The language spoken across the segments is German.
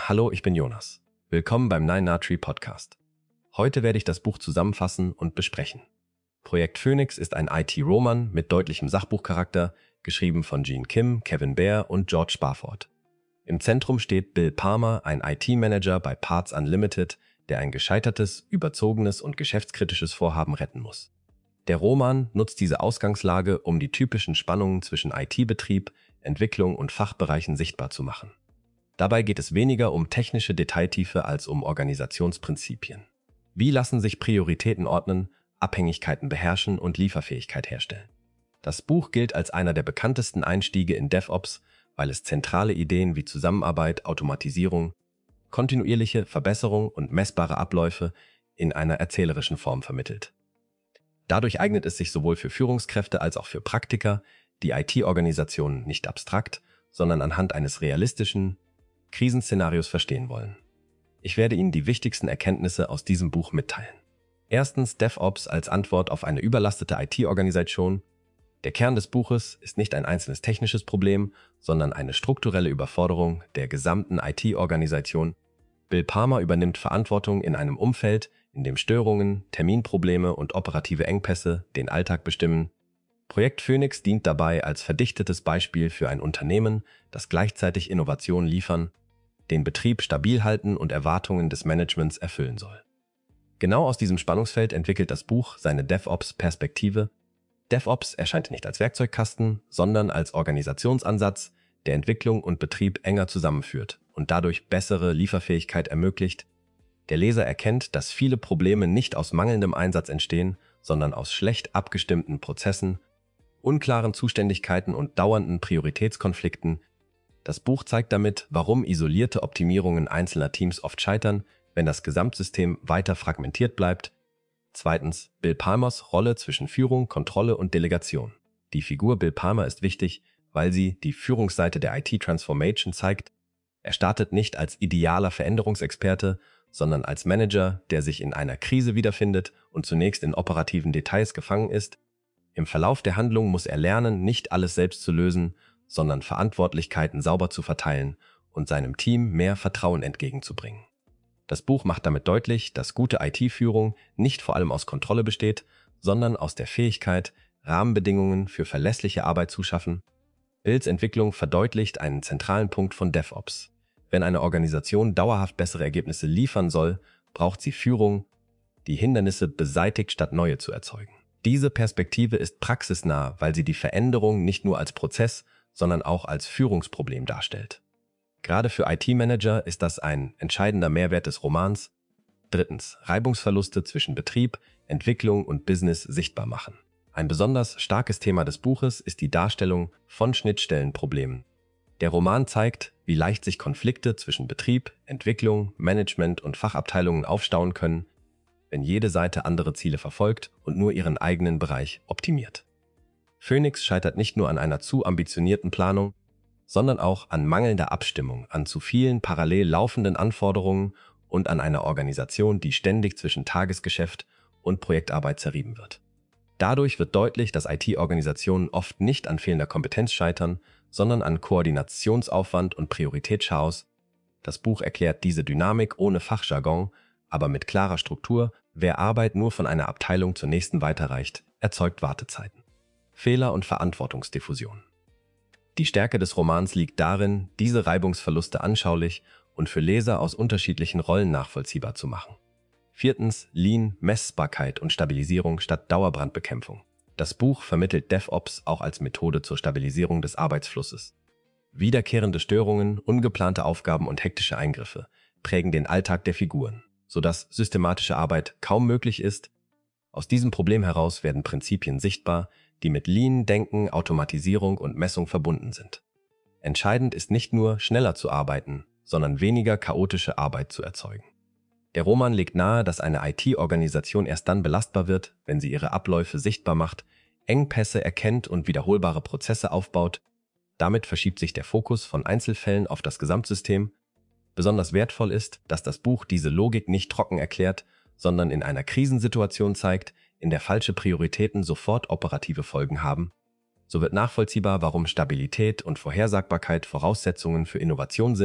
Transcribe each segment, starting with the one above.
Hallo, ich bin Jonas. Willkommen beim 9na Tree Podcast. Heute werde ich das Buch zusammenfassen und besprechen. Projekt Phoenix ist ein IT-Roman mit deutlichem Sachbuchcharakter, geschrieben von Gene Kim, Kevin Baer und George Sparford. Im Zentrum steht Bill Palmer, ein IT-Manager bei Parts Unlimited, der ein gescheitertes, überzogenes und geschäftskritisches Vorhaben retten muss. Der Roman nutzt diese Ausgangslage, um die typischen Spannungen zwischen IT-Betrieb, Entwicklung und Fachbereichen sichtbar zu machen. Dabei geht es weniger um technische Detailtiefe als um Organisationsprinzipien. Wie lassen sich Prioritäten ordnen, Abhängigkeiten beherrschen und Lieferfähigkeit herstellen? Das Buch gilt als einer der bekanntesten Einstiege in DevOps, weil es zentrale Ideen wie Zusammenarbeit, Automatisierung, kontinuierliche Verbesserung und messbare Abläufe in einer erzählerischen Form vermittelt. Dadurch eignet es sich sowohl für Führungskräfte als auch für Praktiker, die IT-Organisationen nicht abstrakt, sondern anhand eines realistischen Krisenszenarios verstehen wollen. Ich werde Ihnen die wichtigsten Erkenntnisse aus diesem Buch mitteilen. Erstens, DevOps als Antwort auf eine überlastete IT-Organisation. Der Kern des Buches ist nicht ein einzelnes technisches Problem, sondern eine strukturelle Überforderung der gesamten IT-Organisation. Bill Palmer übernimmt Verantwortung in einem Umfeld, in dem Störungen, Terminprobleme und operative Engpässe den Alltag bestimmen. Projekt Phoenix dient dabei als verdichtetes Beispiel für ein Unternehmen, das gleichzeitig Innovationen liefern, den Betrieb stabil halten und Erwartungen des Managements erfüllen soll. Genau aus diesem Spannungsfeld entwickelt das Buch seine DevOps-Perspektive. DevOps erscheint nicht als Werkzeugkasten, sondern als Organisationsansatz, der Entwicklung und Betrieb enger zusammenführt und dadurch bessere Lieferfähigkeit ermöglicht. Der Leser erkennt, dass viele Probleme nicht aus mangelndem Einsatz entstehen, sondern aus schlecht abgestimmten Prozessen, unklaren Zuständigkeiten und dauernden Prioritätskonflikten. Das Buch zeigt damit, warum isolierte Optimierungen einzelner Teams oft scheitern, wenn das Gesamtsystem weiter fragmentiert bleibt. Zweitens, Bill Palmers Rolle zwischen Führung, Kontrolle und Delegation. Die Figur Bill Palmer ist wichtig, weil sie die Führungsseite der IT-Transformation zeigt. Er startet nicht als idealer Veränderungsexperte, sondern als Manager, der sich in einer Krise wiederfindet und zunächst in operativen Details gefangen ist. Im Verlauf der Handlung muss er lernen, nicht alles selbst zu lösen, sondern Verantwortlichkeiten sauber zu verteilen und seinem Team mehr Vertrauen entgegenzubringen. Das Buch macht damit deutlich, dass gute IT-Führung nicht vor allem aus Kontrolle besteht, sondern aus der Fähigkeit, Rahmenbedingungen für verlässliche Arbeit zu schaffen. Bills Entwicklung verdeutlicht einen zentralen Punkt von DevOps. Wenn eine Organisation dauerhaft bessere Ergebnisse liefern soll, braucht sie Führung, die Hindernisse beseitigt, statt neue zu erzeugen. Diese Perspektive ist praxisnah, weil sie die Veränderung nicht nur als Prozess, sondern auch als Führungsproblem darstellt. Gerade für IT-Manager ist das ein entscheidender Mehrwert des Romans. Drittens, Reibungsverluste zwischen Betrieb, Entwicklung und Business sichtbar machen. Ein besonders starkes Thema des Buches ist die Darstellung von Schnittstellenproblemen. Der Roman zeigt, wie leicht sich Konflikte zwischen Betrieb, Entwicklung, Management und Fachabteilungen aufstauen können, wenn jede Seite andere Ziele verfolgt und nur ihren eigenen Bereich optimiert. Phoenix scheitert nicht nur an einer zu ambitionierten Planung, sondern auch an mangelnder Abstimmung, an zu vielen parallel laufenden Anforderungen und an einer Organisation, die ständig zwischen Tagesgeschäft und Projektarbeit zerrieben wird. Dadurch wird deutlich, dass IT-Organisationen oft nicht an fehlender Kompetenz scheitern, sondern an Koordinationsaufwand und Prioritätschaos. Das Buch erklärt diese Dynamik ohne Fachjargon, aber mit klarer Struktur. Wer Arbeit nur von einer Abteilung zur nächsten weiterreicht, erzeugt Wartezeiten. Fehler und Verantwortungsdiffusion. Die Stärke des Romans liegt darin, diese Reibungsverluste anschaulich und für Leser aus unterschiedlichen Rollen nachvollziehbar zu machen. Viertens, Lean, Messbarkeit und Stabilisierung statt Dauerbrandbekämpfung. Das Buch vermittelt DevOps auch als Methode zur Stabilisierung des Arbeitsflusses. Wiederkehrende Störungen, ungeplante Aufgaben und hektische Eingriffe prägen den Alltag der Figuren, sodass systematische Arbeit kaum möglich ist. Aus diesem Problem heraus werden Prinzipien sichtbar, die mit Lean-Denken, Automatisierung und Messung verbunden sind. Entscheidend ist nicht nur, schneller zu arbeiten, sondern weniger chaotische Arbeit zu erzeugen. Der Roman legt nahe, dass eine IT-Organisation erst dann belastbar wird, wenn sie ihre Abläufe sichtbar macht, Engpässe erkennt und wiederholbare Prozesse aufbaut. Damit verschiebt sich der Fokus von Einzelfällen auf das Gesamtsystem. Besonders wertvoll ist, dass das Buch diese Logik nicht trocken erklärt, sondern in einer Krisensituation zeigt, in der falsche Prioritäten sofort operative Folgen haben. So wird nachvollziehbar, warum Stabilität und Vorhersagbarkeit Voraussetzungen für Innovation sind.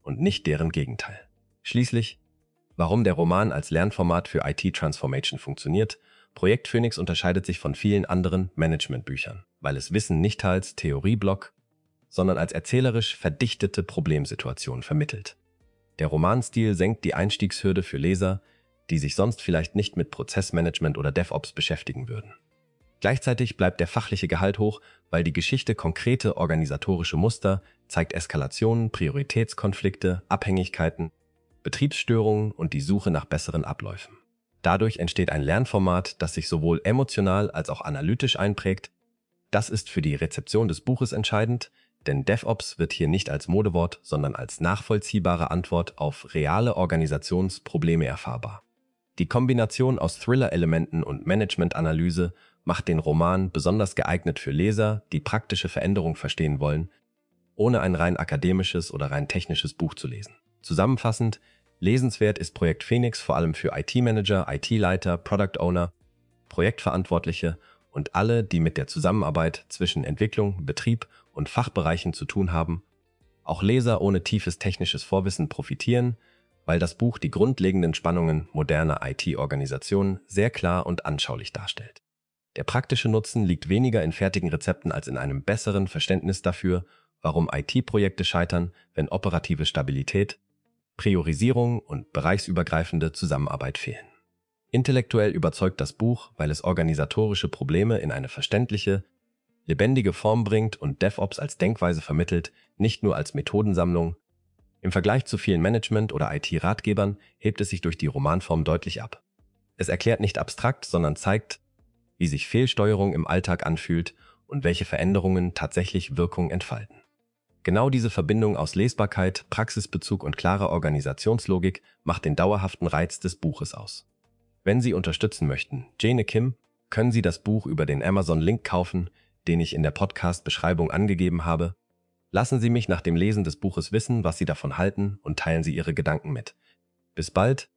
und nicht deren Gegenteil. Schließlich, warum der Roman als Lernformat für IT-Transformation funktioniert. Projekt Phoenix unterscheidet sich von vielen anderen Managementbüchern, weil es Wissen nicht als Theorieblock, sondern als erzählerisch verdichtete Problemsituation vermittelt. Der Romanstil senkt die Einstiegshürde für Leser, die sich sonst vielleicht nicht mit Prozessmanagement oder DevOps beschäftigen würden. Gleichzeitig bleibt der fachliche Gehalt hoch, weil die Geschichte konkrete organisatorische Muster zeigt, Eskalationen, Prioritätskonflikte, Abhängigkeiten, Betriebsstörungen und die Suche nach besseren Abläufen. Dadurch entsteht ein Lernformat, das sich sowohl emotional als auch analytisch einprägt. Das ist für die Rezeption des Buches entscheidend, denn DevOps wird hier nicht als Modewort, sondern als nachvollziehbare Antwort auf reale Organisationsprobleme erfahrbar. Die Kombination aus Thriller-Elementen und Management-Analyse macht den Roman besonders geeignet für Leser, die praktische Veränderung verstehen wollen, ohne ein rein akademisches oder rein technisches Buch zu lesen. Zusammenfassend, lesenswert ist Projekt Phoenix vor allem für IT-Manager, IT-Leiter, Product Owner, Projektverantwortliche und alle, die mit der Zusammenarbeit zwischen Entwicklung, Betrieb und Fachbereichen zu tun haben. Auch Leser ohne tiefes technisches Vorwissen profitieren, weil das Buch die grundlegenden Spannungen moderner IT-Organisationen sehr klar und anschaulich darstellt. Der praktische Nutzen liegt weniger in fertigen Rezepten als in einem besseren Verständnis dafür, warum IT-Projekte scheitern, wenn operative Stabilität, Priorisierung und bereichsübergreifende Zusammenarbeit fehlen. Intellektuell überzeugt das Buch, weil es organisatorische Probleme in eine verständliche, lebendige Form bringt und DevOps als Denkweise vermittelt, nicht nur als Methodensammlung. Im Vergleich zu vielen Management- oder IT-Ratgebern hebt es sich durch die Romanform deutlich ab. Es erklärt nicht abstrakt, sondern zeigt, wie sich Fehlsteuerung im Alltag anfühlt und welche Veränderungen tatsächlich Wirkung entfalten. Genau diese Verbindung aus Lesbarkeit, Praxisbezug und klarer Organisationslogik macht den dauerhaften Reiz des Buches aus. Wenn Sie unterstützen möchten, Jane Kim, können Sie das Buch über den Amazon-Link kaufen, den ich in der Podcast-Beschreibung angegeben habe. Lassen Sie mich nach dem Lesen des Buches wissen, was Sie davon halten und teilen Sie Ihre Gedanken mit. Bis bald!